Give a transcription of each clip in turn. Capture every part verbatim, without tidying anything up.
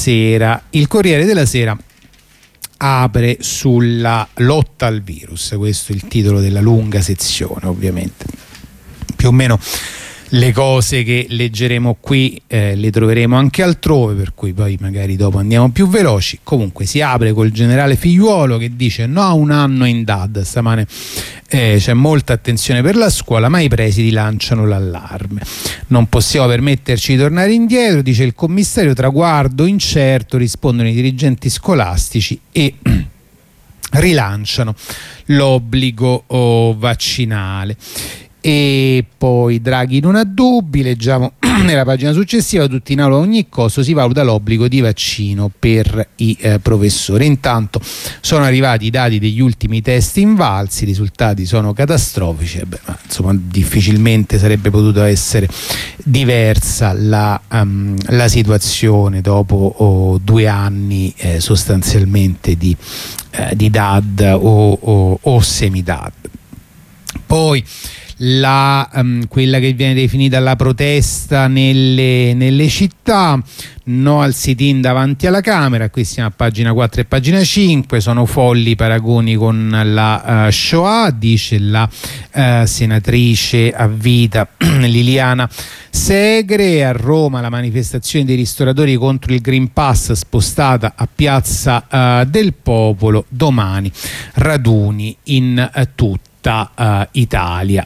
sera il Corriere della Sera apre sulla lotta al virus, questo è il titolo della lunga sezione. Ovviamente più o meno le cose che leggeremo qui eh, le troveremo anche altrove, per cui poi magari dopo andiamo più veloci. Comunque si apre col generale Figliuolo che dice: no a un anno in D A D, stamane eh, c'è molta attenzione per la scuola ma i presidi lanciano l'allarme, non possiamo permetterci di tornare indietro, dice il commissario, traguardo incerto, rispondono i dirigenti scolastici e rilanciano l'obbligo oh, vaccinale. E poi Draghi non ha dubbi, leggiamo nella pagina successiva, tutti in aula ogni cosa, si valuta l'obbligo di vaccino per i eh, professori. Intanto sono arrivati i dati degli ultimi test invalsi, i risultati sono catastrofici. Eh beh, ma insomma difficilmente sarebbe potuta essere diversa la, um, la situazione dopo oh, due anni eh, sostanzialmente di, eh, di D A D o, o, o semi-D A D. Poi La, um, quella che viene definita la protesta nelle, nelle città, no al sit-in davanti alla Camera, qui siamo a pagina quattro e pagina cinque, sono folli paragoni con la uh, Shoah, dice la uh, senatrice a vita Liliana Segre. A Roma la manifestazione dei ristoratori contro il Green Pass spostata a Piazza uh, del Popolo, domani raduni in uh, tutta uh, Italia.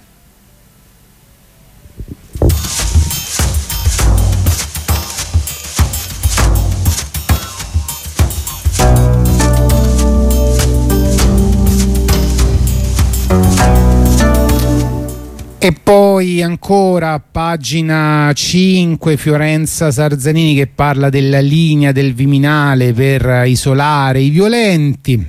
E poi ancora pagina cinque, Fiorenza Sarzanini che parla della linea del Viminale per isolare i violenti.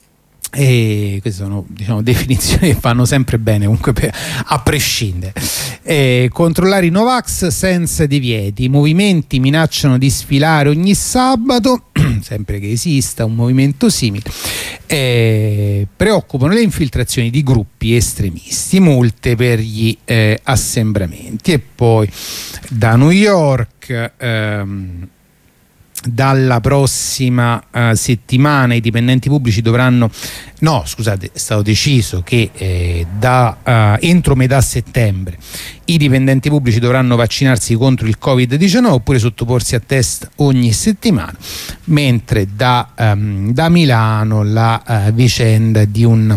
E queste sono, diciamo, definizioni che fanno sempre bene comunque per, a prescindere. E controllare i Novax senza divieti, i movimenti minacciano di sfilare ogni sabato sempre che esista un movimento simile. E preoccupano le infiltrazioni di gruppi estremisti, multe per gli eh, assembramenti. E poi da New York ehm, dalla prossima uh, settimana i dipendenti pubblici dovranno, no scusate, è stato deciso che eh, da uh, entro metà settembre i dipendenti pubblici dovranno vaccinarsi contro il covid diciannove oppure sottoporsi a test ogni settimana, mentre da, um, da Milano la uh, vicenda di un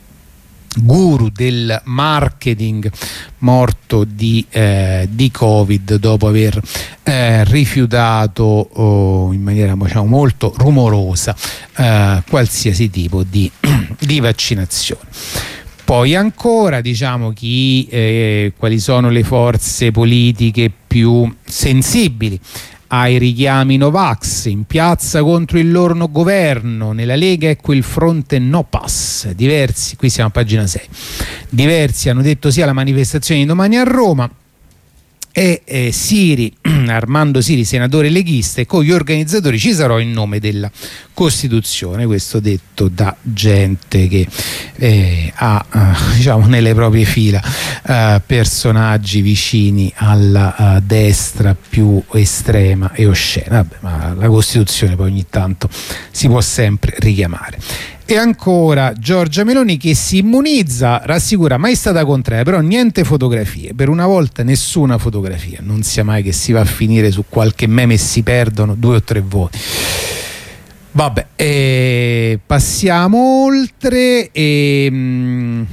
guru del marketing morto di, eh, di Covid dopo aver eh, rifiutato oh, in maniera, diciamo, molto rumorosa eh, qualsiasi tipo di, di vaccinazione. Poi ancora, diciamo, chi, eh, quali sono le forze politiche più sensibili ai richiami Novax, in piazza contro il loro governo. Nella Lega ecco il fronte no pass, diversi, qui siamo a pagina sei, diversi hanno detto sì alla manifestazione di domani a Roma. E eh, Siri, Armando Siri, senatore leghista, e con gli organizzatori ci sarò in nome della Costituzione. Questo detto da gente che eh, ha eh, diciamo nelle proprie fila eh, personaggi vicini alla uh, destra più estrema e oscena. Vabbè, ma la Costituzione poi ogni tanto si può sempre richiamare. E ancora Giorgia Meloni che si immunizza, rassicura, mai stata contraria, però niente fotografie, per una volta nessuna fotografia, non sia mai che si va a finire su qualche meme e si perdono due o tre voti. Vabbè, eh, passiamo oltre. E, mh,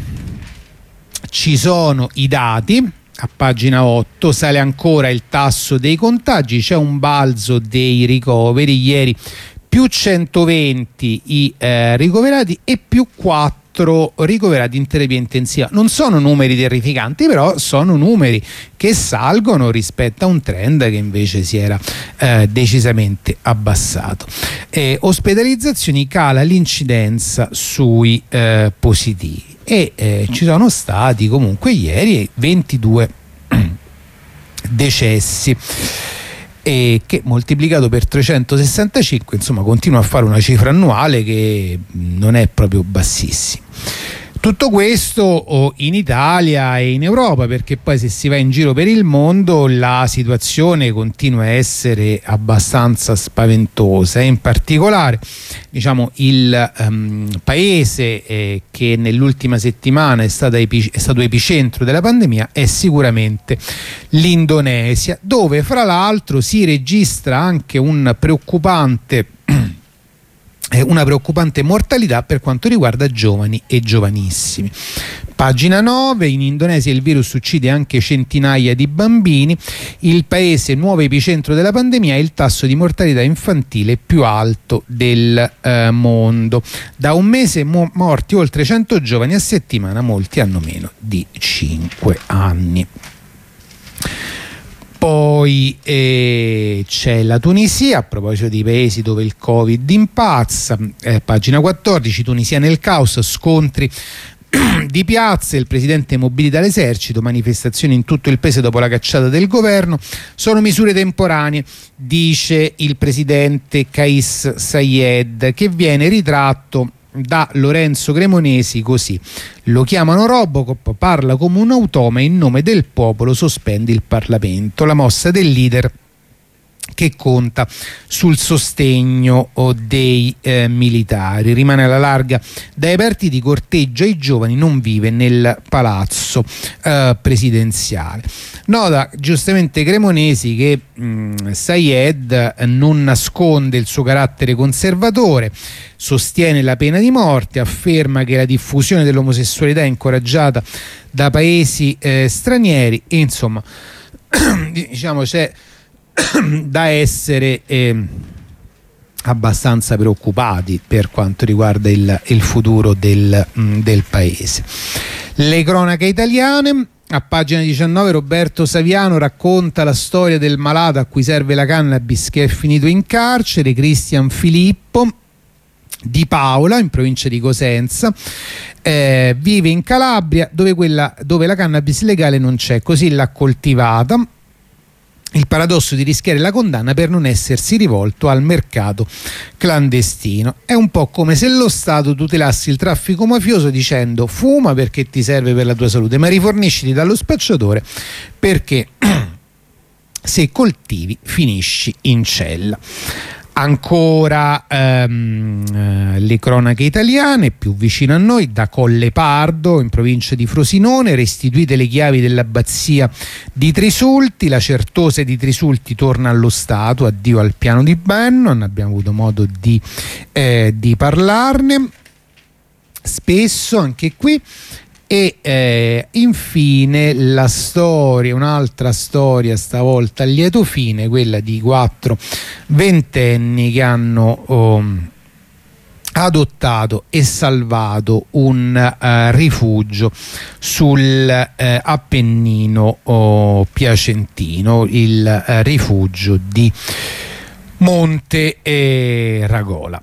ci sono i dati. A pagina otto sale ancora il tasso dei contagi, c'è un balzo dei ricoveri, ieri più centoventi i eh, ricoverati e più quattro ricoverati in terapia intensiva. Non sono numeri terrificanti, però sono numeri che salgono rispetto a un trend che invece si era eh, decisamente abbassato. Eh, ospedalizzazioni, cala l'incidenza sui eh, positivi e eh, ci sono stati comunque ieri ventidue decessi. E che moltiplicato per trecentosessantacinque insomma continua a fare una cifra annuale che non è proprio bassissima. Tutto questo oh, in Italia e in Europa, perché poi se si va in giro per il mondo la situazione continua a essere abbastanza spaventosa, e in particolare diciamo il um, paese eh, che nell'ultima settimana è, stata epi- è stato epicentro della pandemia è sicuramente l'Indonesia, dove fra l'altro si registra anche un preoccupante una preoccupante mortalità per quanto riguarda giovani e giovanissimi. Pagina nove, in Indonesia il virus uccide anche centinaia di bambini, il paese nuovo epicentro della pandemia, il tasso di mortalità infantile più alto del eh, mondo. Da un mese mo- morti oltre cento giovani a settimana, molti hanno meno di cinque anni. Poi eh, c'è la Tunisia, a proposito di paesi dove il Covid impazza, eh, pagina quattordici, Tunisia nel caos, scontri di piazze, il presidente mobilita l'esercito, manifestazioni in tutto il paese dopo la cacciata del governo, sono misure temporanee, dice il presidente Kais Saied, che viene ritratto da Lorenzo Cremonesi così: lo chiamano Robocop, parla come un automa, in nome del popolo sospende il Parlamento. La mossa del leader che conta sul sostegno oh, dei eh, militari, rimane alla larga dai partiti, corteggia i giovani, non vive nel palazzo eh, presidenziale. Nota giustamente Cremonesi che mh, Saied non nasconde il suo carattere conservatore, sostiene la pena di morte, afferma che la diffusione dell'omosessualità è incoraggiata da paesi eh, stranieri e insomma diciamo c'è da essere eh, abbastanza preoccupati per quanto riguarda il, il futuro del, mh, del paese. Le cronache italiane, a pagina diciannove Roberto Saviano racconta la storia del malato a cui serve la cannabis che è finito in carcere, Cristian Filippo di Paola in provincia di Cosenza, eh, vive in Calabria dove, quella, dove la cannabis legale non c'è, così l'ha coltivata. Il paradosso di rischiare la condanna per non essersi rivolto al mercato clandestino. È un po' come se lo Stato tutelasse il traffico mafioso dicendo: fuma perché ti serve per la tua salute, ma rifornisciti dallo spacciatore perché se coltivi finisci in cella. Ancora ehm, eh, le cronache italiane, più vicino a noi, da Colle Pardo in provincia di Frosinone, restituite le chiavi dell'abbazia di Trisulti, la Certose di Trisulti torna allo Stato, addio al piano di Bannon, abbiamo avuto modo di, eh, di parlarne spesso anche qui. E eh, infine la storia, un'altra storia stavolta a lieto fine, quella di quattro ventenni che hanno oh, adottato e salvato un uh, rifugio sul uh, Appennino oh, piacentino, il uh, rifugio di Monte eh, Ragola.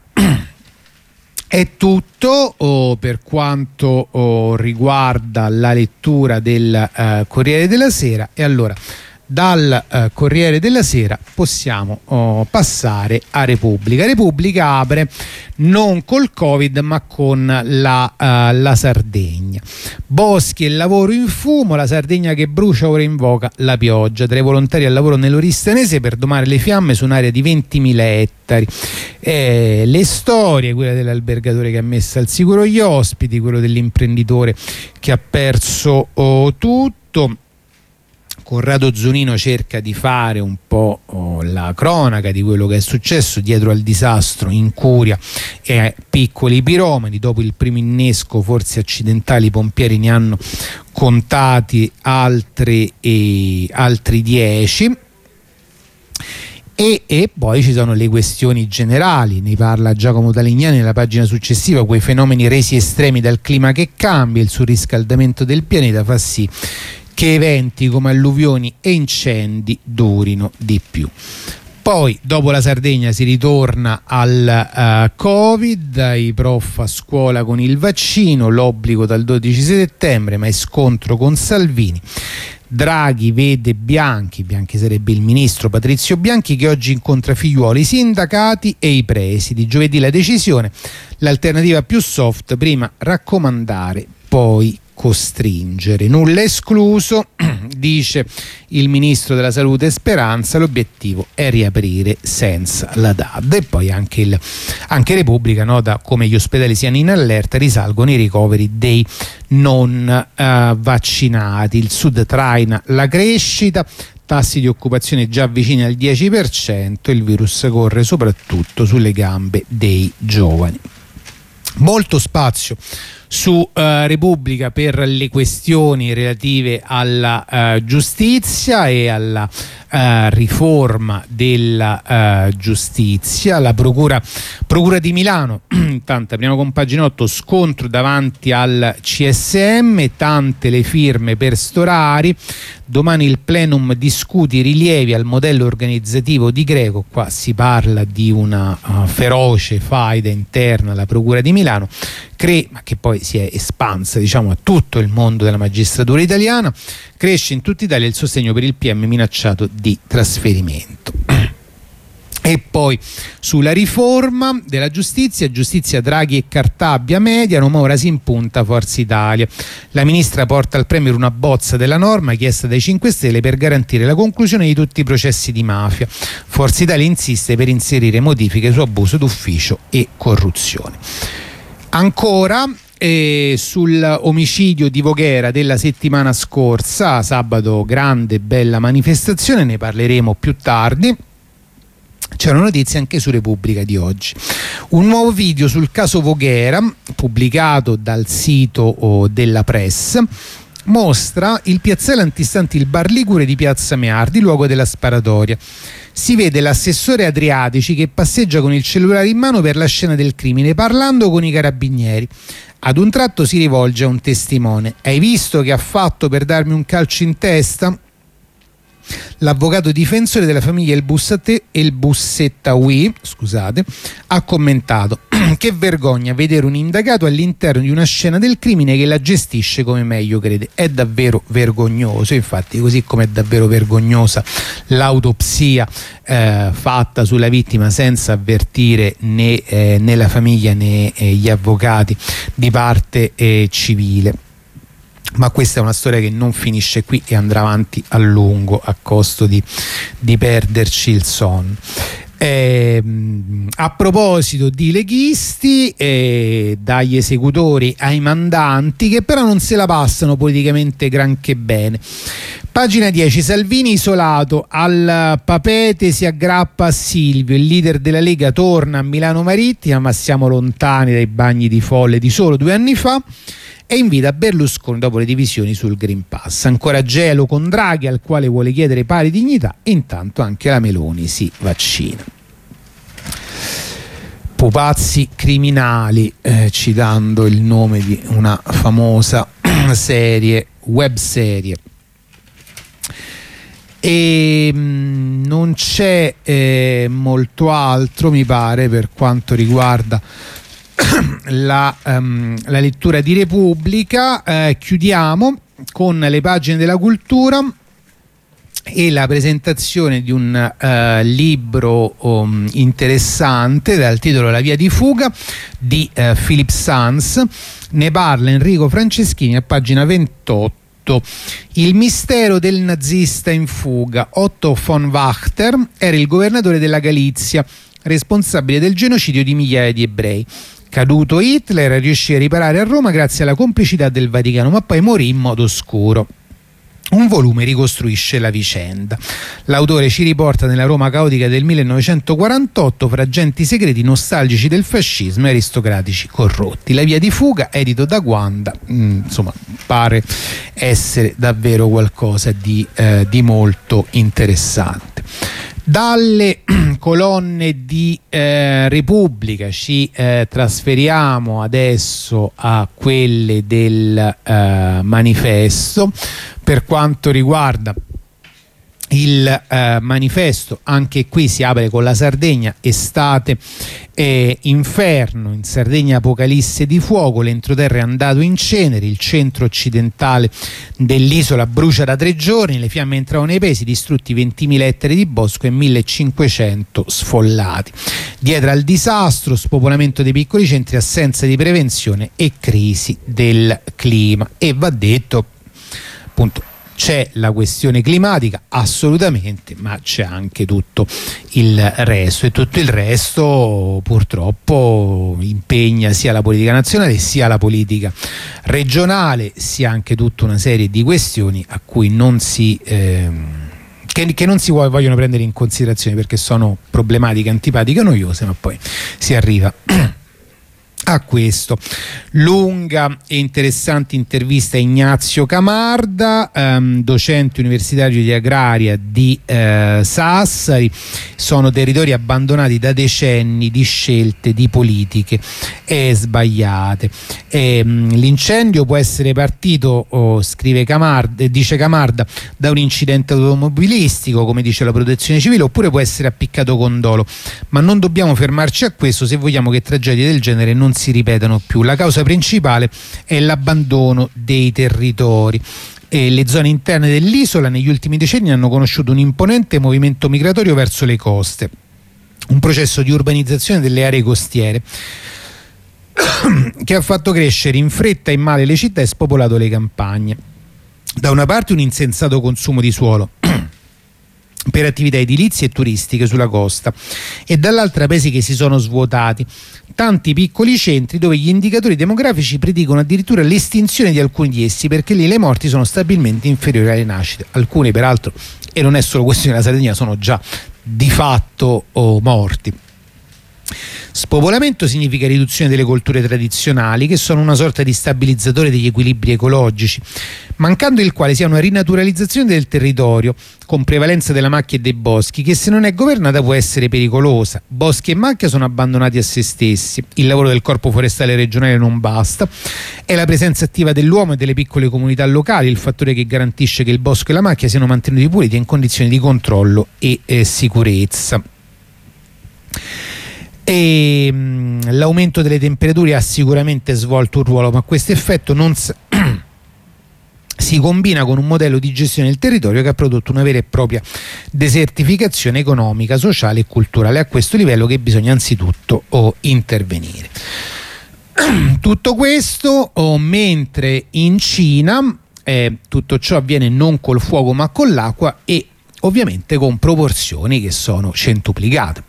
È tutto oh, per quanto oh, riguarda la lettura del uh, Corriere della Sera, e allora dal uh, Corriere della Sera possiamo oh, passare a Repubblica. Repubblica apre non col Covid ma con la, uh, la Sardegna. Boschi e lavoro in fumo, la Sardegna che brucia ora invoca la pioggia. Tra i volontari al lavoro nell'Oristanese per domare le fiamme su un'area di ventimila ettari. Eh, le storie, quella dell'albergatore che ha messo al sicuro gli ospiti, quello dell'imprenditore che ha perso oh, tutto. Corrado Zunino cerca di fare un po' oh, la cronaca di quello che è successo dietro al disastro in Curia e ai piccoli piromani. Dopo il primo innesco, forse accidentali, i pompieri ne hanno contati altri, eh, altri dieci. E, e poi ci sono le questioni generali, ne parla Giacomo Talignani nella pagina successiva, quei fenomeni resi estremi dal clima che cambia, il surriscaldamento del pianeta fa sì che eventi come alluvioni e incendi durino di più. Poi dopo la Sardegna si ritorna al uh, Covid, i prof a scuola con il vaccino, l'obbligo dal dodici settembre, ma è scontro con Salvini. Draghi vede Bianchi, Bianchi sarebbe il ministro Patrizio Bianchi, che oggi incontra Figliuolo, i sindacati e i presidi. Giovedì la decisione, l'alternativa più soft, prima raccomandare poi costringere. Nulla escluso, dice il ministro della salute Speranza, l'obiettivo è riaprire senza la D A D. E poi anche, il, anche Repubblica nota come gli ospedali siano in allerta, risalgono i ricoveri dei non uh, vaccinati. Il Sud traina la crescita, tassi di occupazione già vicini al dieci per cento, il virus corre soprattutto sulle gambe dei giovani. Molto spazio su uh, Repubblica per le questioni relative alla uh, giustizia e alla uh, riforma della uh, giustizia. La procura, procura di Milano, intanto apriamo con pagina otto, scontro davanti al C S M, tante le firme per Storari, domani il plenum discute i rilievi al modello organizzativo di Greco. Qua si parla di una uh, feroce faida interna alla procura di Milano, cre- ma che poi si è espansa, diciamo, a tutto il mondo della magistratura italiana. Cresce in tutta Italia il sostegno per il P M minacciato di trasferimento. E poi sulla riforma della giustizia, giustizia Draghi e Cartabia mediano, ma ora si impunta Forza Italia. La ministra porta al Premier una bozza della norma chiesta dai cinque Stelle per garantire la conclusione di tutti i processi di mafia. Forza Italia insiste per inserire modifiche su abuso d'ufficio e corruzione. Ancora eh, sull'omicidio di Voghera della settimana scorsa, sabato grande bella manifestazione, ne parleremo più tardi. C'è una notizia anche su Repubblica di oggi. Un nuovo video sul caso Voghera, pubblicato dal sito oh, della Press, mostra il piazzale antistanti il Bar Ligure di Piazza Meardi, luogo della sparatoria. Si vede l'assessore Adriatici che passeggia con il cellulare in mano per la scena del crimine, parlando con i carabinieri. Ad un tratto si rivolge a un testimone: "Hai visto che ha fatto per darmi un calcio in testa?" L'avvocato difensore della famiglia El Bussate, El Bussettaui, scusate, ha commentato: "Che vergogna vedere un indagato all'interno di una scena del crimine che la gestisce come meglio crede. È davvero vergognoso." Infatti, così come è davvero vergognosa l'autopsia eh, fatta sulla vittima senza avvertire né, eh, né la famiglia né eh, gli avvocati di parte eh, civile. Ma questa è una storia che non finisce qui e andrà avanti a lungo, a costo di, di perderci il sonno. Eh, a proposito di leghisti, eh, dagli esecutori ai mandanti, che però non se la passano politicamente granché bene. Pagina dieci, Salvini isolato, al Papete si aggrappa a Silvio, il leader della Lega torna a Milano Marittima, ma siamo lontani dai bagni di folle di solo due anni fa, e invita Berlusconi dopo le divisioni sul Green Pass. Ancora gelo con Draghi, al quale vuole chiedere pari dignità, e intanto anche la Meloni si vaccina. Pupazzi criminali, eh, citando il nome di una famosa serie, web serie. E mh, non c'è eh, molto altro, mi pare, per quanto riguarda La, um, la lettura di Repubblica. Eh, chiudiamo con le pagine della cultura e la presentazione di un uh, libro um, interessante dal titolo La via di fuga di uh, Philip Sanz. Ne parla Enrico Franceschini a pagina ventotto. Il mistero del nazista in fuga. Otto von Wachter era il governatore della Galizia, responsabile del genocidio di migliaia di ebrei. Caduto Hitler, riuscì a riparare a Roma grazie alla complicità del Vaticano, ma poi morì in modo oscuro. Un volume ricostruisce la vicenda. L'autore ci riporta nella Roma caotica del millenovecentoquarantotto, fra agenti segreti nostalgici del fascismo e aristocratici corrotti. La via di fuga, edito da Guanda, mm, insomma, pare essere davvero qualcosa di, eh, di molto interessante. Dalle colonne di eh, Repubblica ci eh, trasferiamo adesso a quelle del eh, Manifesto. Per quanto riguarda Il eh, manifesto anche qui si apre con la Sardegna, estate eh, inferno, in Sardegna apocalisse di fuoco, l'entroterra è andato in cenere, il centro occidentale dell'isola brucia da tre giorni, le fiamme entravano nei paesi, distrutti ventimila ettari di bosco e millecinquecento sfollati. Dietro al disastro, spopolamento dei piccoli centri, assenza di prevenzione e crisi del clima. E va detto, appunto, c'è la questione climatica assolutamente, ma c'è anche tutto il resto, e tutto il resto purtroppo impegna sia la politica nazionale sia la politica regionale, sia anche tutta una serie di questioni a cui non si ehm, che, che non si vogliono prendere in considerazione perché sono problematiche, antipatiche, noiose, ma poi si arriva a questo. Lunga e interessante intervista a Ignazio Camarda, ehm, docente universitario di agraria di eh, Sassari. Sono territori abbandonati da decenni di scelte di politiche eh, sbagliate. Ehm, l'incendio può essere partito, oh, scrive Camarda, dice Camarda, da un incidente automobilistico, come dice la protezione civile, oppure può essere appiccato con dolo, ma non dobbiamo fermarci a questo se vogliamo che tragedie del genere non si ripetano più. La causa principale è l'abbandono dei territori. E le zone interne dell'isola negli ultimi decenni hanno conosciuto un imponente movimento migratorio verso le coste, un processo di urbanizzazione delle aree costiere che ha fatto crescere in fretta e male le città e spopolato le campagne. Da una parte un insensato consumo di suolo per attività edilizie e turistiche sulla costa, e dall'altra paesi che si sono svuotati, tanti piccoli centri dove gli indicatori demografici predicono addirittura l'estinzione di alcuni di essi, perché lì le morti sono stabilmente inferiori alle nascite. Alcuni peraltro, e non è solo questione della Sardegna, sono già di fatto oh, morti. Spopolamento significa riduzione delle colture tradizionali, che sono una sorta di stabilizzatore degli equilibri ecologici, mancando il quale sia una rinaturalizzazione del territorio con prevalenza della macchia e dei boschi, che se non è governata può essere pericolosa. Boschi e macchia sono abbandonati a se stessi, il lavoro del corpo forestale regionale non basta, è la presenza attiva dell'uomo e delle piccole comunità locali il fattore che garantisce che il bosco e la macchia siano mantenuti puliti e in condizioni di controllo e eh, sicurezza. E mh, l'aumento delle temperature ha sicuramente svolto un ruolo, ma questo effetto non s- si combina con un modello di gestione del territorio che ha prodotto una vera e propria desertificazione economica, sociale e culturale. A questo livello che bisogna anzitutto oh, intervenire. Tutto questo oh, mentre in Cina eh, tutto ciò avviene non col fuoco ma con l'acqua, e ovviamente con proporzioni che sono centuplicate.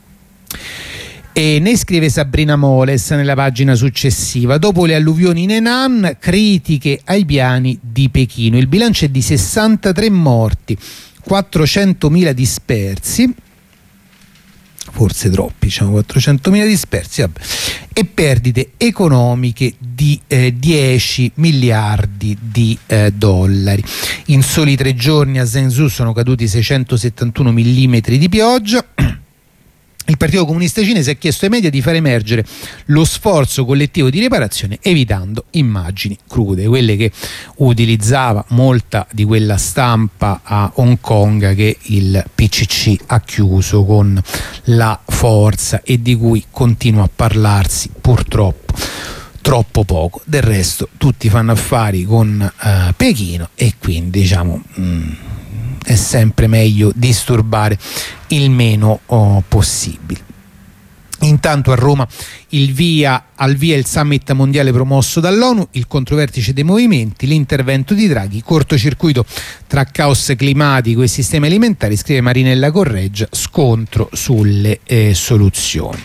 E ne scrive Sabrina Moles nella pagina successiva: dopo le alluvioni in Henan, critiche ai piani di Pechino. Il bilancio è di sessantatré morti, quattrocentomila dispersi, forse troppi, diciamo quattrocentomila dispersi, vabbè, e perdite economiche di eh, dieci miliardi di eh, dollari. In soli tre giorni a Zhengzhou sono caduti seicentosettantuno millimetri di pioggia. Il Partito Comunista Cinese ha chiesto ai media di far emergere lo sforzo collettivo di riparazione evitando immagini crude, quelle che utilizzava molta di quella stampa a Hong Kong che il P C C ha chiuso con la forza e di cui continua a parlarsi purtroppo troppo poco. Del resto tutti fanno affari con uh, Pechino e quindi diciamo mh, è sempre meglio disturbare il meno oh, possibile. Intanto a Roma il via, al via il summit mondiale promosso dall'ONU, il controvertice dei movimenti, l'intervento di Draghi, cortocircuito tra caos climatico e sistemi alimentari, scrive Marinella Correggia, scontro sulle eh, soluzioni.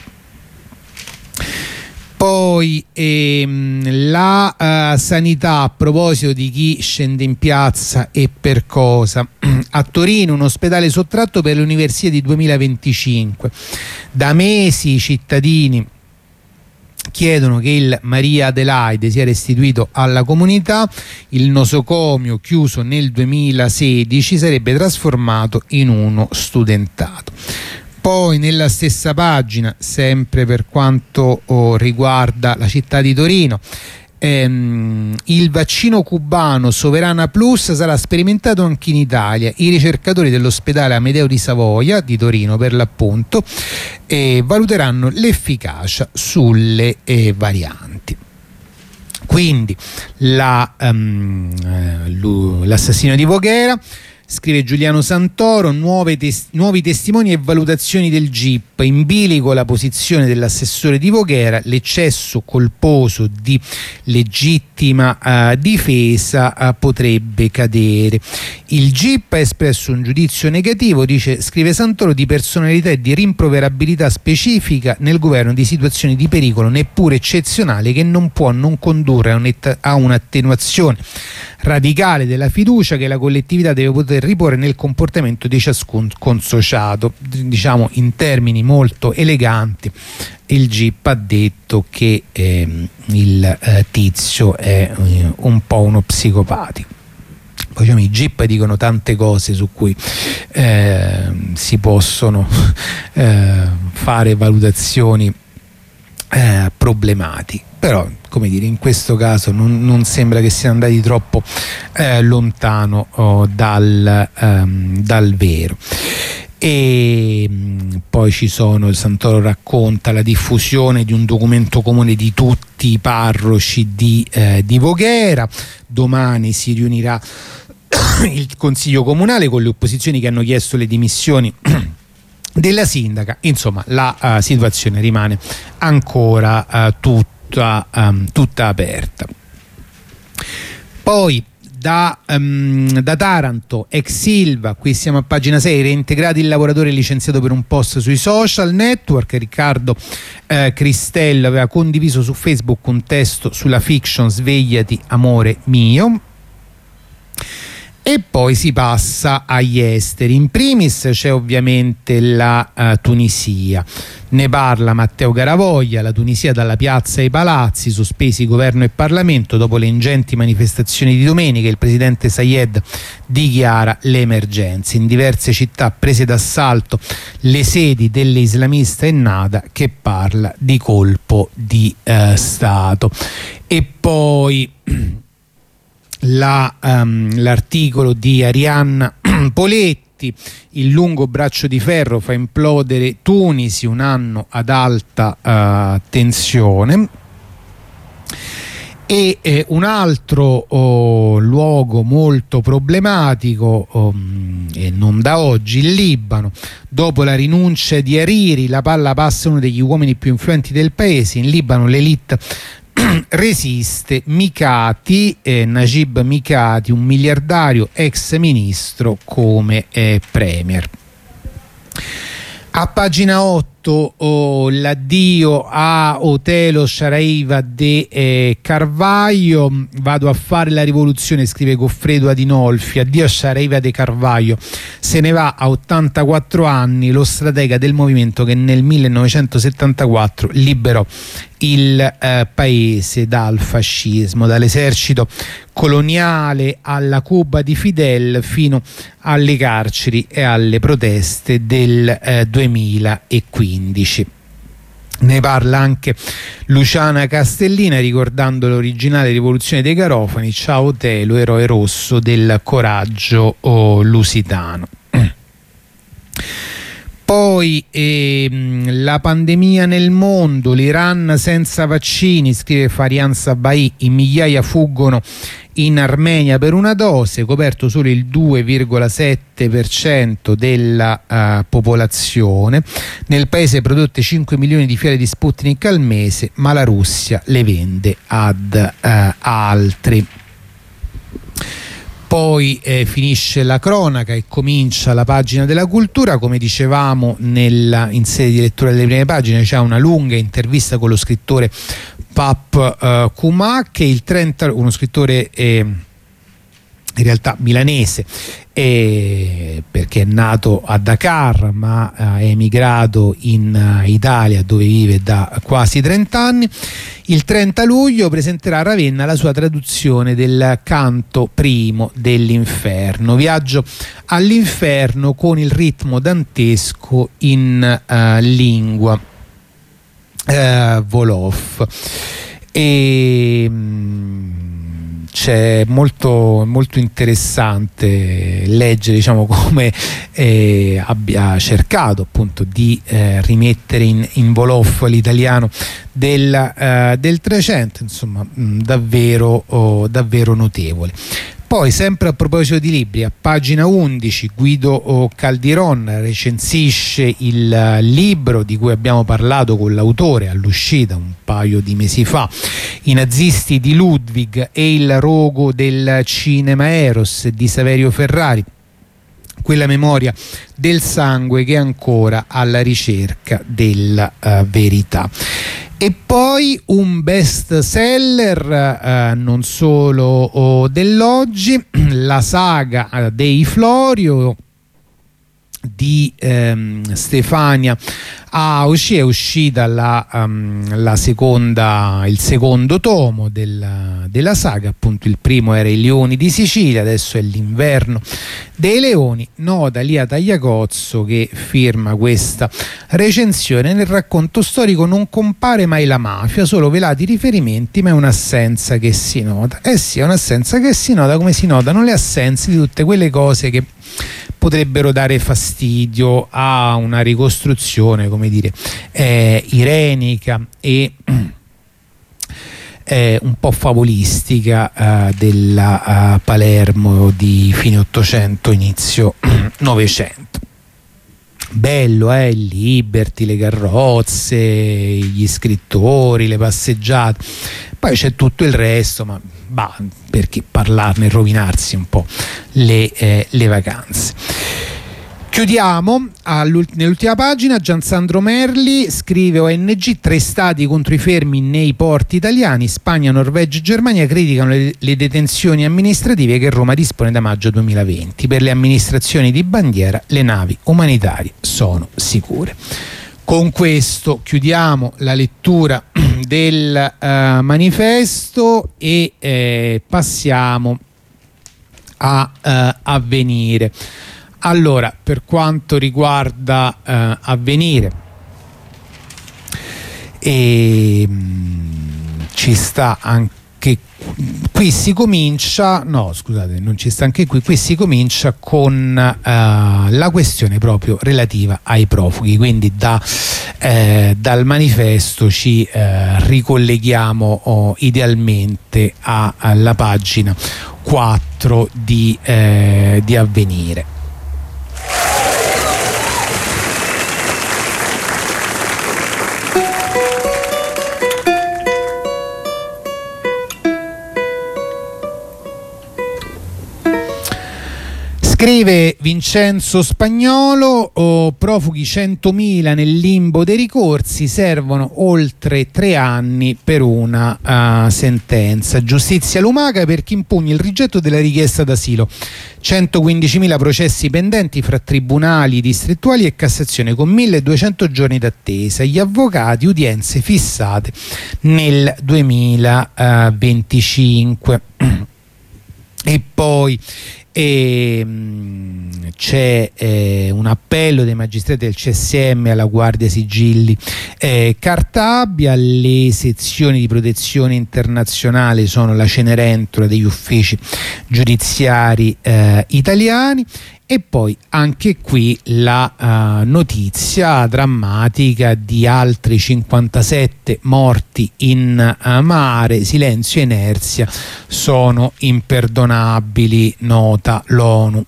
Poi ehm, la uh, sanità, a proposito di chi scende in piazza e per cosa. A Torino un ospedale sottratto per le Universiadi duemilaventicinque. Da mesi i cittadini chiedono che il Maria Adelaide sia restituito alla comunità. Il nosocomio, chiuso nel duemilasedici, sarebbe trasformato in uno studentato. Poi nella stessa pagina, sempre per quanto oh, riguarda la città di Torino, ehm, il vaccino cubano Soverana Plus sarà sperimentato anche in Italia. I ricercatori dell'ospedale Amedeo di Savoia, di Torino per l'appunto, eh, valuteranno l'efficacia sulle eh, varianti. Quindi la, um, l'assassino di Voghera. Scrive Giuliano Santoro, nuove tes- nuovi testimoni e valutazioni del G I P, in bilico la posizione dell'assessore di Voghera, l'eccesso colposo di legittima uh, difesa uh, potrebbe cadere. Il G I P ha espresso un giudizio negativo, dice, scrive Santoro, di personalità e di rimproverabilità specifica nel governo di situazioni di pericolo neppure eccezionale che non può non condurre a, un'et- a un'attenuazione radicale della fiducia che la collettività deve poter riporre nel comportamento di ciascun consociato. Diciamo in termini molto eleganti, il G I P ha detto che eh, il eh, tizio è eh, un po' uno psicopatico. Poi diciamo, i G I P dicono tante cose su cui eh, si possono eh, fare valutazioni eh, problematiche, però come dire, in questo caso non, non sembra che siano andati troppo eh, lontano oh, dal, um, dal vero. E mh, poi ci sono, il Santoro racconta la diffusione di un documento comune di tutti i parroci di, eh, di Voghera. Domani si riunirà il Consiglio Comunale con le opposizioni che hanno chiesto le dimissioni della sindaca. Insomma, la uh, situazione rimane ancora uh, tutta Tutta, um, tutta aperta. Poi da, um, da Taranto, ex Ilva, qui siamo a pagina sei, reintegrati il lavoratore licenziato per un post sui social network. Riccardo eh, Cristello aveva condiviso su Facebook un testo sulla fiction Svegliati amore mio. E poi si passa agli esteri. In primis c'è ovviamente la uh, Tunisia. Ne parla Matteo Garavoglia. La Tunisia dalla piazza ai palazzi, sospesi governo e Parlamento dopo le ingenti manifestazioni di domenica. Il presidente Sayed dichiara le emergenze. In diverse città prese d'assalto le sedi delle islamiste Ennahda, che parla di colpo di uh, Stato. E poi La, um, l'articolo di Arianna Poletti, il lungo braccio di ferro fa implodere Tunisi, un anno ad alta uh, tensione. E eh, un altro oh, luogo molto problematico, oh, e non da oggi, il Libano. Dopo la rinuncia di Hariri, la palla passa a uno degli uomini più influenti del paese. In Libano l'elite resiste. Mikati, eh, Najib Mikati, un miliardario ex ministro come eh, premier. A pagina otto oh, l'addio a Otelo Sciaraiva de eh, Carvaio. Vado a fare la rivoluzione, scrive Goffredo Adinolfi. Addio a Sciaraiva de Carvaio. Se ne va a ottantaquattro anni lo stratega del movimento che nel millenovecentosettantaquattro liberò il eh, paese dal fascismo, dall'esercito coloniale alla Cuba di Fidel fino alle carceri e alle proteste del eh, duemilaquindici. Ne parla anche Luciana Castellina ricordando l'originale rivoluzione dei Garofani. Ciao Telo, eroe rosso del coraggio oh, lusitano. Poi ehm, la pandemia nel mondo, l'Iran senza vaccini, scrive Farian Sabai, in migliaia fuggono in Armenia per una dose, coperto solo il due virgola sette per cento della uh, popolazione. Nel paese prodotte cinque milioni di fiale di Sputnik al mese, ma la Russia le vende ad uh, altri. Poi eh, finisce la cronaca e comincia la pagina della cultura. Come dicevamo nella, in sede di lettura delle prime pagine, c'è una lunga intervista con lo scrittore Pap uh, Kumà, che il trenta, uno scrittore eh, in realtà milanese, eh, perché è nato a Dakar ma uh, è emigrato in uh, Italia, dove vive da quasi trenta anni. Il trenta luglio presenterà a Ravenna la sua traduzione del canto primo dell'Inferno. Viaggio all'inferno con il ritmo dantesco in uh, lingua uh, Wolof. e mh, c'è molto, molto interessante leggere, diciamo, come eh, abbia cercato appunto di eh, rimettere in, in volof l'italiano del, eh, del Trecento, insomma mh, davvero, oh, davvero notevole. Poi, sempre a proposito di libri, a pagina undici Guido Caldiron recensisce il libro di cui abbiamo parlato con l'autore all'uscita un paio di mesi fa, I nazisti di Ludwig e il rogo del cinema Eros di Saverio Ferrari, quella memoria del sangue che è ancora alla ricerca della uh, verità. E poi un best seller eh, non solo oh, dell'oggi, la saga dei Florio di ehm, Stefania ah, uscì, è uscita la, um, la seconda, il secondo tomo del, della saga, appunto il primo era I Leoni di Sicilia, adesso è L'inverno dei leoni. Nota Lia Tagliacozzo che firma questa recensione: nel racconto storico non compare mai la mafia, solo velati riferimenti, ma è un'assenza che si nota. Eh sì, è un'assenza che si nota, come si notano le assenze di tutte quelle cose che potrebbero dare fastidio a una ricostruzione, come dire, eh, irenica e eh, un po' favolistica eh, della uh, Palermo di fine Ottocento, inizio Novecento. Bello, eh, il Liberty, le carrozze, gli scrittori, le passeggiate, poi c'è tutto il resto, ma bah, perché parlarne e rovinarsi un po' le, eh, le vacanze. Chiudiamo nell'ultima pagina. Giansandro Merli scrive: O N G, tre stati contro i fermi nei porti italiani, Spagna, Norvegia e Germania criticano le, le detenzioni amministrative che Roma dispone da maggio duemilaventi. Per le amministrazioni di bandiera le navi umanitarie sono sicure. Con questo chiudiamo la lettura del uh, manifesto e eh, passiamo a uh, Avvenire. Allora, per quanto riguarda uh, Avvenire, e, mh, ci sta anche qui, si comincia, no scusate, non ci sta anche qui, qui si comincia con uh, la questione proprio relativa ai profughi, quindi da, eh, dal manifesto ci eh, ricolleghiamo oh, idealmente a, alla pagina quattro di, eh, di Avvenire. Scrive Vincenzo Spagnolo: oh, profughi centomila nel limbo dei ricorsi, servono oltre tre anni per una uh, sentenza. Giustizia lumaca per chi impugna il rigetto della richiesta d'asilo. centoquindicimila processi pendenti fra tribunali distrettuali e Cassazione, con milleduecento giorni d'attesa. Gli avvocati, udienze fissate nel duemilaventicinque. E poi E, mh, c'è eh, un appello dei magistrati del C S M alla Guardia Sigilli eh, Cartabia. Le sezioni di protezione internazionale sono la Cenerentola degli uffici giudiziari eh, italiani. E poi anche qui la uh, notizia drammatica di altri cinquantasette morti in uh, mare. Silenzio e inerzia sono imperdonabili, nota l'ONU.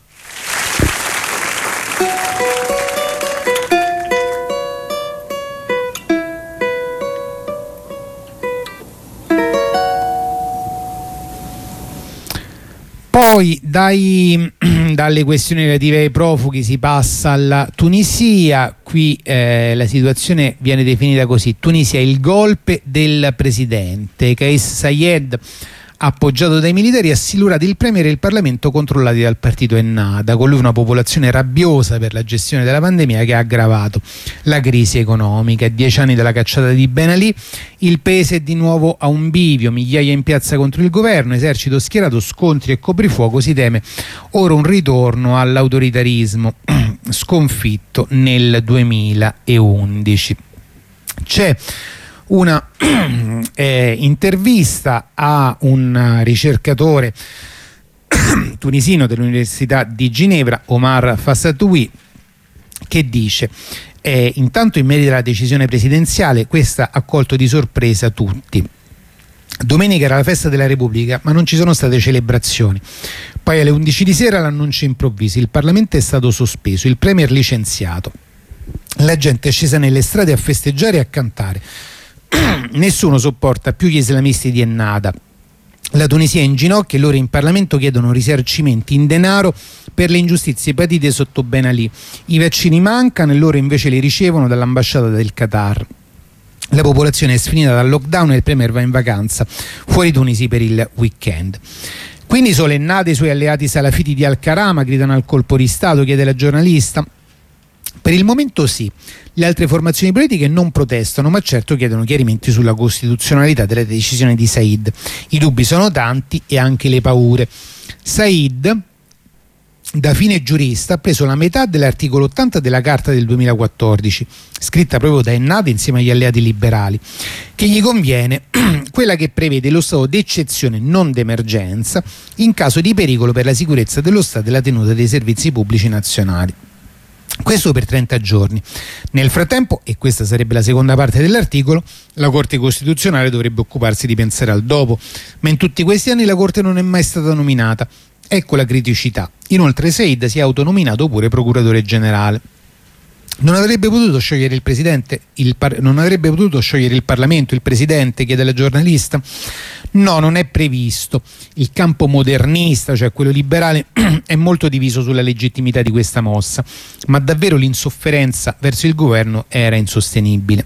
Poi dai, dalle questioni relative ai profughi si passa alla Tunisia. Qui eh, la situazione viene definita così: Tunisia, il golpe del presidente. Kais Saied, appoggiato dai militari, ha silurato il premier e il Parlamento controllati dal partito Ennahda. Con lui una popolazione rabbiosa per la gestione della pandemia che ha aggravato la crisi economica. A dieci anni dalla cacciata di Ben Ali, il paese è di nuovo a un bivio, migliaia in piazza contro il governo, esercito schierato, scontri e coprifuoco. Si teme ora un ritorno all'autoritarismo sconfitto nel duemilaundici. C'è una eh, intervista a un ricercatore tunisino dell'Università di Ginevra, Omar Fassatoui, che dice eh, intanto in merito alla decisione presidenziale, questa ha colto di sorpresa tutti. Domenica era la festa della Repubblica, ma non ci sono state celebrazioni. Poi alle undici di sera l'annuncio improvviso: il Parlamento è stato sospeso, il Premier licenziato. La gente è scesa nelle strade a festeggiare e a cantare. Nessuno sopporta più gli islamisti di Ennahda. La Tunisia è in ginocchio e loro in Parlamento chiedono risarcimenti in denaro per le ingiustizie patite sotto Ben Ali. I vaccini mancano e loro invece li ricevono dall'ambasciata del Qatar. La popolazione è sfinita dal lockdown e il Premier va in vacanza fuori Tunisi per il weekend. Quindi sono Ennahda e i suoi alleati salafiti di Al-Karama gridano al colpo di Stato, chiede la giornalista. Per il momento sì. Le altre formazioni politiche non protestano, ma certo chiedono chiarimenti sulla costituzionalità delle decisioni di Said. I dubbi sono tanti e anche le paure. Said, da fine giurista, ha preso la metà dell'articolo ottanta della Carta del duemilaquattordici, scritta proprio da Ennahda insieme agli alleati liberali, che gli conviene, quella che prevede lo stato d'eccezione non d'emergenza in caso di pericolo per la sicurezza dello Stato e la tenuta dei servizi pubblici nazionali. Questo per trenta giorni. Nel frattempo, e questa sarebbe la seconda parte dell'articolo, la Corte Costituzionale dovrebbe occuparsi di pensare al dopo, ma in tutti questi anni la Corte non è mai stata nominata. Ecco la criticità. Inoltre Said si è autonominato pure procuratore generale. Non avrebbe potuto sciogliere il presidente, il par- non avrebbe potuto sciogliere il Parlamento, il presidente, chiede la giornalista? No, non è previsto. Il campo modernista, cioè quello liberale, è molto diviso sulla legittimità di questa mossa, ma davvero l'insofferenza verso il governo era insostenibile.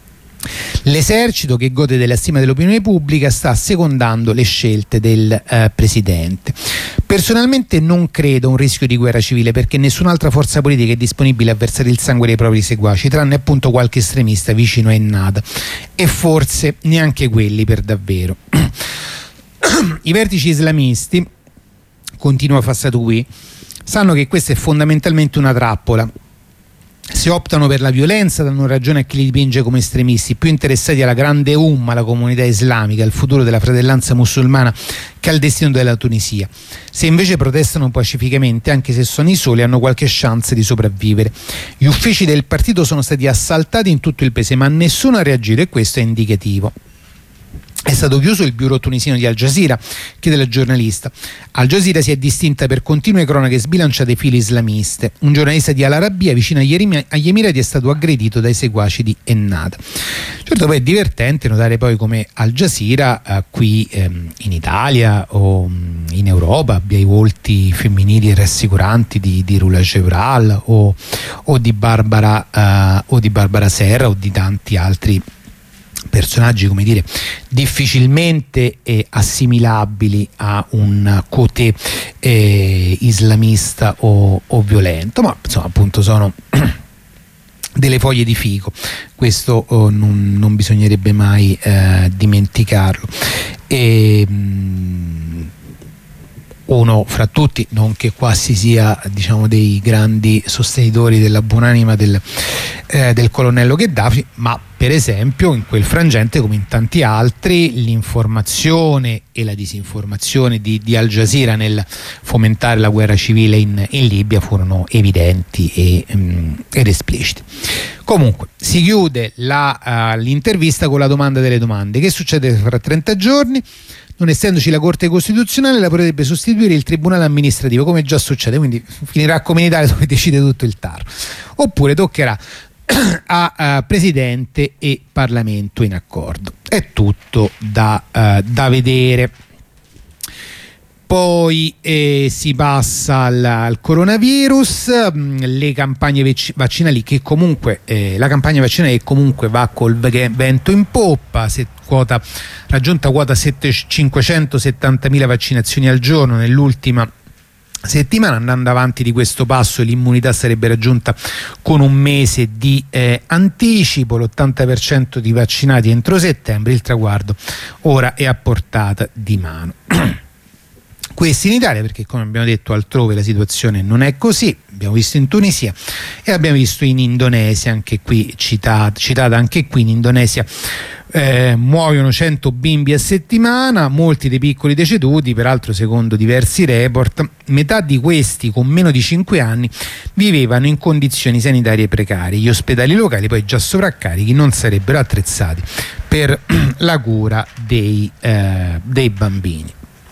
L'esercito, che gode della stima dell'opinione pubblica, sta secondando le scelte del eh, presidente. Personalmente non credo a un rischio di guerra civile, perché nessun'altra forza politica è disponibile a versare il sangue dei propri seguaci, tranne appunto qualche estremista vicino a Ennahda, e forse neanche quelli per davvero. I vertici islamisti, continua Fassatoui, sanno che questa è fondamentalmente una trappola. Se optano per la violenza danno ragione a chi li dipinge come estremisti, più interessati alla grande umma, la comunità islamica, al futuro della fratellanza musulmana, che al destino della Tunisia. Se invece protestano pacificamente, anche se sono i soli, hanno qualche chance di sopravvivere. Gli uffici del partito sono stati assaltati in tutto il paese, ma nessuno ha reagito, e questo è indicativo. È stato chiuso il bureau tunisino di Al Jazeera, chiede la giornalista. Al Jazeera si è distinta per continue cronache sbilanciate fili islamiste. Un giornalista di Al Arabia, vicino agli Emirati, è stato aggredito dai seguaci di Ennahda. Certo, poi è divertente notare poi come Al Jazeera eh, qui ehm, in Italia o mh, in Europa abbia i volti femminili rassicuranti di, di Rula Gevral o, o di Barbara eh, o di Barbara Serra o di tanti altri personaggi, come dire, difficilmente eh, assimilabili a un coté eh, islamista o, o violento, ma insomma appunto sono delle foglie di fico. Questo oh, non, non bisognerebbe mai eh, dimenticarlo. E, mh, uno fra tutti, non che qua si sia, diciamo, dei grandi sostenitori della buonanima del, eh, del colonnello Gheddafi, ma per esempio in quel frangente, come in tanti altri, l'informazione e la disinformazione di, di Al Jazeera nel fomentare la guerra civile in, in Libia furono evidenti e, um, ed espliciti. Comunque si chiude la, uh, l'intervista con la domanda delle domande: che succede fra trenta giorni? Non essendoci la Corte Costituzionale, la potrebbe sostituire il Tribunale Amministrativo, come già succede, quindi finirà come in Italia, dove decide tutto il T A R, oppure toccherà a, a Presidente e Parlamento in accordo. È tutto da, uh, da vedere. Poi eh, si passa al, al coronavirus, mh, le campagne vec- vaccinali che comunque eh, la campagna vaccinale che comunque va col vento in poppa, se quota raggiunta quota cinquecentosettantamila vaccinazioni al giorno nell'ultima settimana. Andando avanti di questo passo, l'immunità sarebbe raggiunta con un mese di eh, anticipo, l'ottanta per cento di vaccinati entro settembre. Il traguardo ora è a portata di mano. Questo in Italia, perché come abbiamo detto altrove la situazione non è così. Abbiamo visto in Tunisia e abbiamo visto in Indonesia, anche qui citata, citata anche qui in Indonesia Eh, muoiono cento bimbi a settimana, molti dei piccoli deceduti, peraltro secondo diversi report, metà di questi con meno di cinque anni vivevano in condizioni sanitarie precarie. Gli ospedali locali, poi già sovraccarichi, non sarebbero attrezzati per la cura dei, eh, dei bambini.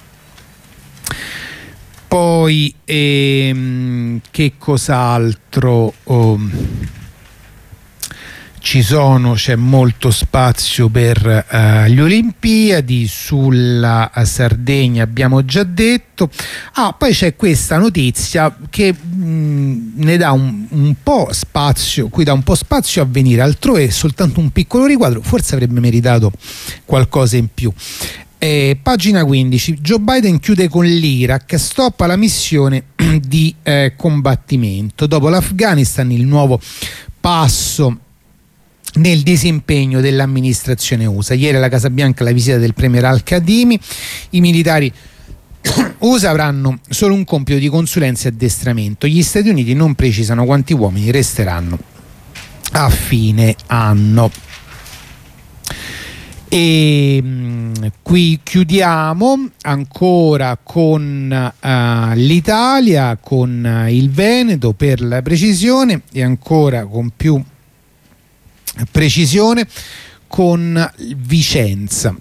Poi ehm, che cos'altro? Oh, ci sono, c'è molto spazio per uh, le Olimpiadi. Sulla Sardegna abbiamo già detto. Ah, poi c'è questa notizia che mh, ne dà un, un po' spazio, qui dà un po' spazio a venire, altrove è soltanto un piccolo riquadro, forse avrebbe meritato qualcosa in più. Eh, pagina quindici, Joe Biden chiude con l'Iraq, stoppa la missione di eh, combattimento. Dopo l'Afghanistan, il nuovo passo nel disimpegno dell'amministrazione U S A. Ieri alla Casa Bianca la visita del premier al-Kadhimi. I militari U S A avranno solo un compito di consulenza e addestramento. Gli Stati Uniti non precisano quanti uomini resteranno a fine anno. E mh, qui chiudiamo ancora con uh, l'Italia, con uh, il Veneto per la precisione, e ancora con più precisione con Vicenza.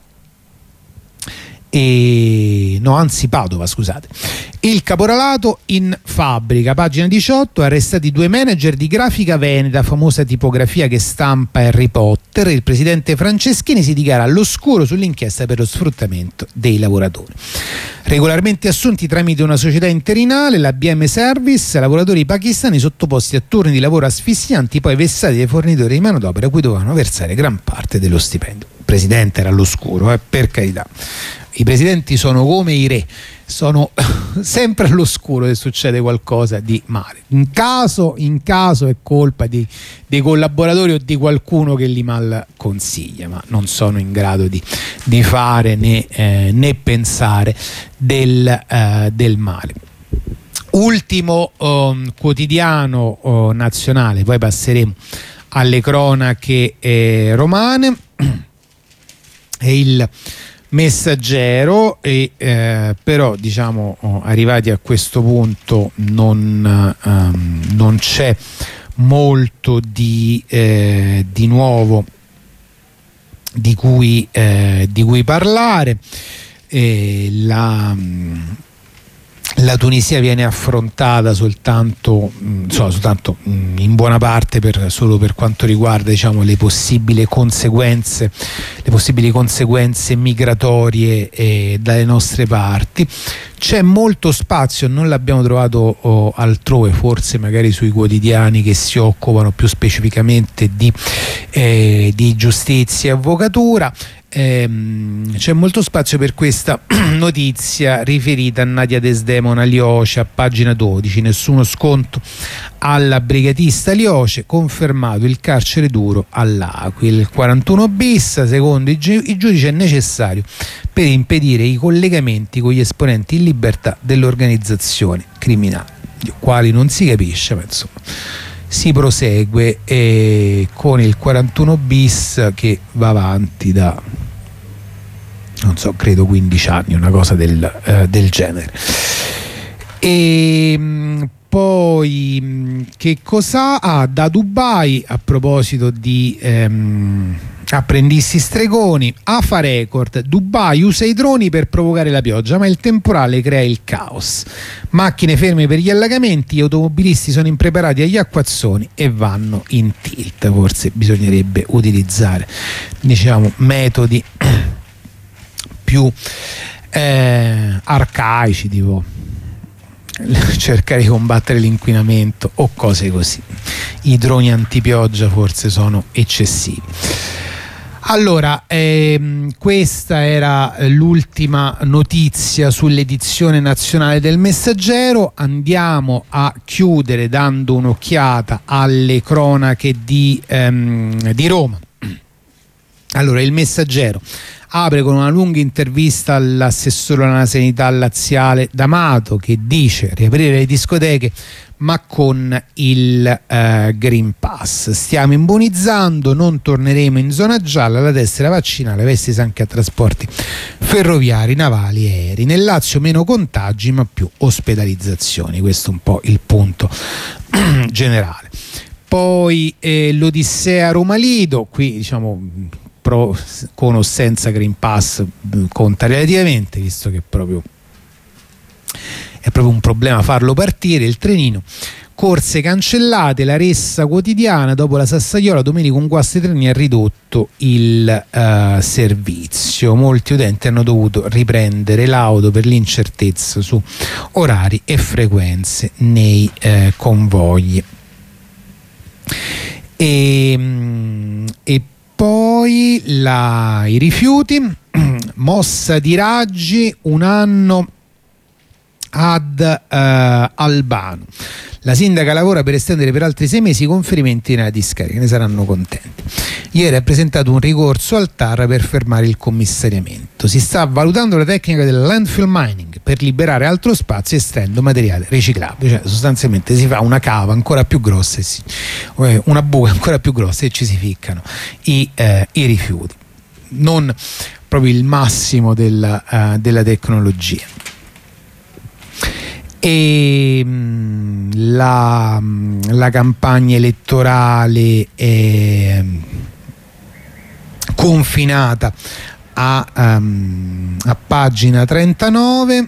E no, anzi Padova, scusate. Il caporalato in fabbrica, pagina diciotto, arrestati due manager di Grafica Veneta, famosa tipografia che stampa Harry Potter. Il presidente Franceschini si dichiara all'oscuro sull'inchiesta per lo sfruttamento dei lavoratori. Regolarmente assunti tramite una società interinale, la B M Service, lavoratori pakistani sottoposti a turni di lavoro asfissianti, poi vessati dai fornitori di manodopera, a cui dovevano versare gran parte dello stipendio. Il presidente era all'oscuro, eh, per carità. I presidenti sono come i re, sono sempre all'oscuro se succede qualcosa di male. In caso, in caso è colpa di, dei collaboratori o di qualcuno che li mal consiglia, ma non sono in grado di, di fare né, eh, né pensare del, eh, del male. Ultimo um, quotidiano uh, nazionale, poi passeremo alle cronache eh, romane. È il Messaggero, e eh, però diciamo oh, arrivati a questo punto non, um, non c'è molto di, eh, di nuovo di cui, eh, di cui parlare. Eh, la, la Tunisia viene affrontata soltanto, mh, insomma, soltanto mh, in buona parte per, solo per quanto riguarda, diciamo, le possibili conseguenze le possibili conseguenze migratorie eh, dalle nostre parti. C'è molto spazio, non l'abbiamo trovato oh, altrove, forse magari sui quotidiani che si occupano più specificamente di, eh, di giustizia e avvocatura. Ehm, c'è molto spazio per questa notizia riferita a Nadia Desdemona Lioce, a pagina dodici. Nessuno sconto alla brigatista Lioce, confermato il carcere duro all'Aquila. Il quarantuno bis, secondo i, gi- i giudici, è necessario per impedire i collegamenti con gli esponenti in libertà dell'organizzazione criminale, quali non si capisce, ma insomma si prosegue eh, con il quarantuno bis che va avanti da, non so, credo quindici anni, una cosa del, eh, del genere. E mh, poi mh, che cosa ha ah, da Dubai, a proposito di ehm, apprendisti stregoni, AFA Record: Dubai usa i droni per provocare la pioggia, ma il temporale crea il caos. Macchine ferme per gli allagamenti, gli automobilisti sono impreparati agli acquazzoni e vanno in tilt. Forse bisognerebbe utilizzare, diciamo, metodi più eh, arcaici, tipo cercare di combattere l'inquinamento o cose così. I droni antipioggia forse sono eccessivi. Allora, ehm, questa era l'ultima notizia sull'edizione nazionale del Messaggero. Andiamo a chiudere dando un'occhiata alle cronache di, ehm, di Roma. Allora, il Messaggero apre con una lunga intervista all'assessore alla sanità laziale D'Amato, che dice riaprire le discoteche ma con il eh, Green Pass. Stiamo imbonizzando, non torneremo in zona gialla, la tessera vaccinale veste anche a trasporti ferroviari, navali e aerei. Nel Lazio meno contagi ma più ospedalizzazioni, questo è un po' il punto generale. Poi eh, l'Odissea Roma Lido, qui diciamo pro, con o senza Green Pass conta relativamente, visto che proprio è proprio un problema farlo partire il trenino. Corse cancellate, la ressa quotidiana dopo la Sassaiola, domenica un guasto ai treni ha ridotto il uh, servizio, molti utenti hanno dovuto riprendere l'auto per l'incertezza su orari e frequenze nei uh, convogli. E, e poi la, i rifiuti, mossa di Raggi, un anno ad uh, Albano. La sindaca lavora per estendere per altri sei mesi i conferimenti nella discarica, ne saranno contenti. Ieri ha presentato un ricorso al T A R per fermare il commissariamento. Si sta valutando la tecnica del landfill mining per liberare altro spazio estraendo materiale riciclabile, cioè sostanzialmente si fa una cava ancora più grossa e si, una buca ancora più grossa e ci si ficcano i, eh, i rifiuti. Non proprio il massimo della, uh, della tecnologia. E mh, la, mh, la campagna elettorale è confinata a, um, a pagina trentanove,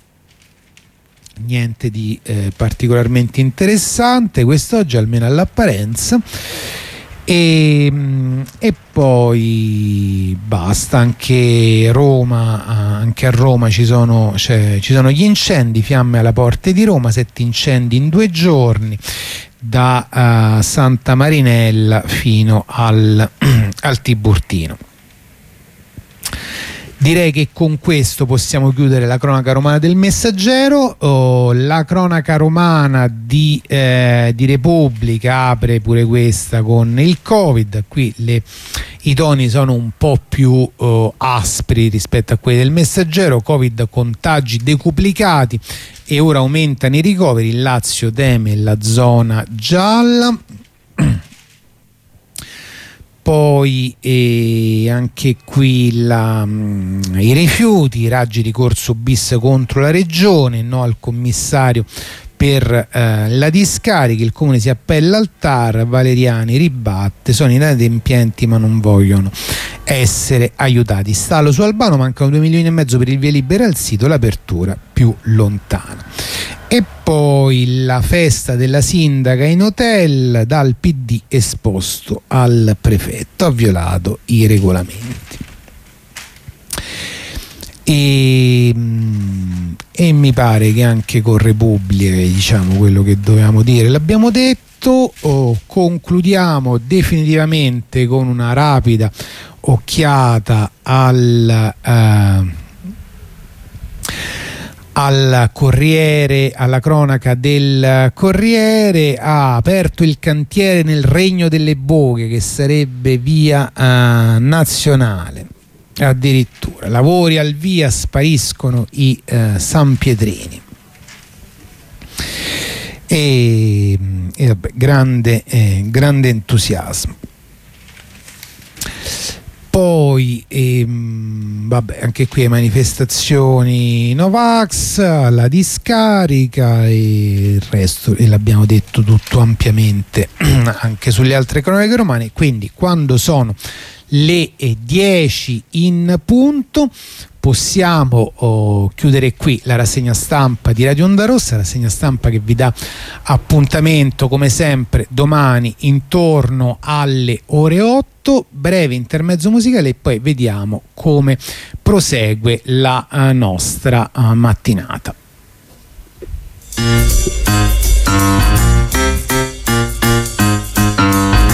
niente di eh, particolarmente interessante quest'oggi, almeno all'apparenza. E, e poi basta. Anche Roma, anche a Roma ci sono, cioè, ci sono gli incendi, fiamme alla porte di Roma, sette incendi in due giorni da uh, Santa Marinella fino al, al Tiburtino. Direi che con questo possiamo chiudere la cronaca romana del Messaggero. Oh, la cronaca romana di, eh, di Repubblica apre pure questa con il Covid. Qui le, i toni sono un po' più oh, aspri rispetto a quelli del Messaggero. Covid, contagi decuplicati e ora aumentano i ricoveri. Il Lazio teme la zona gialla. Poi eh, anche qui la, mh, i rifiuti, Raggi ricorso bis contro la regione, no al commissario per eh, la discarica, il comune si appella al T A R, Valeriani ribatte, sono inadempienti ma non vogliono essere aiutati. Stallo su Albano, mancano due milioni e mezzo per il via libera al sito, l'apertura più lontana. E poi la festa della sindaca in hotel, dal P D esposto al prefetto, ha violato i regolamenti. E, e mi pare che anche con Repubblica, diciamo, quello che dovevamo dire l'abbiamo detto. Oh, concludiamo definitivamente con una rapida occhiata al uh, al Corriere, alla cronaca del Corriere. Ha aperto il cantiere nel Regno delle Boghe, che sarebbe via uh, nazionale. Addirittura lavori al via, spariscono i uh, sanpietrini. E, e vabbè, grande, eh, grande entusiasmo. Poi ehm, vabbè, anche qui manifestazioni Novax, la discarica e il resto, e l'abbiamo detto tutto ampiamente anche sulle altre cronache romane. Quindi quando sono le dieci in punto possiamo oh, chiudere qui la rassegna stampa di Radio Onda Rossa, rassegna stampa che vi dà appuntamento come sempre domani intorno alle ore otto, breve intermezzo musicale e poi vediamo come prosegue la uh, nostra uh, mattinata.